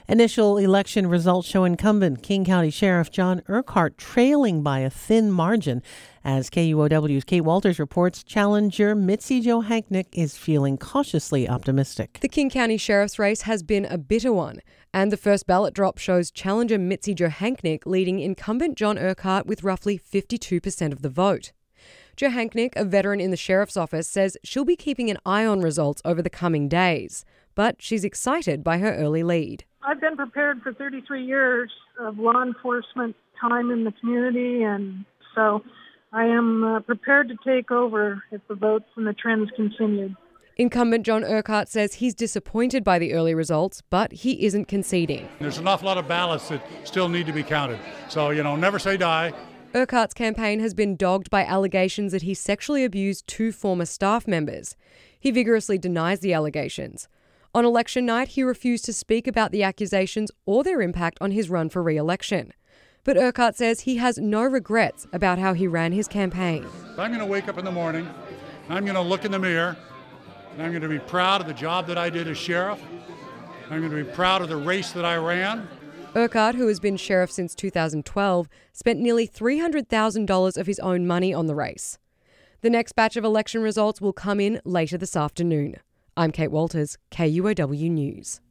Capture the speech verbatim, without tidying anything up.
Initial election results show incumbent King County Sheriff John Urquhart trailing by a thin margin. As K U O W's Kate Walters reports, challenger Mitzi Johanknecht is feeling cautiously optimistic. The King County Sheriff's race has been a bitter one, and the first ballot drop shows challenger Mitzi Johanknecht leading incumbent John Urquhart with roughly fifty-two percent of the vote. Johanknecht, a veteran in the sheriff's office, says she'll be keeping an eye on results over the coming days, but she's excited by her early lead. I've been prepared for thirty-three years of law enforcement time in the community, and so I am uh, prepared to take over if the votes and the trends continue. Incumbent John Urquhart says he's disappointed by the early results, but he isn't conceding. There's an awful lot of ballots that still need to be counted. So, you know, never say die. Urquhart's campaign has been dogged by allegations that he sexually abused two former staff members. He vigorously denies the allegations. On election night, he refused to speak about the accusations or their impact on his run for re-election. But Urquhart says he has no regrets about how he ran his campaign. I'm going to wake up in the morning, I'm going to look in the mirror, and I'm going to be proud of the job that I did as sheriff. I'm going to be proud of the race that I ran. Urquhart, who has been sheriff since two thousand twelve, spent nearly three hundred thousand dollars of his own money on the race. The next batch of election results will come in later this afternoon. I'm Kate Walters, K U O W News.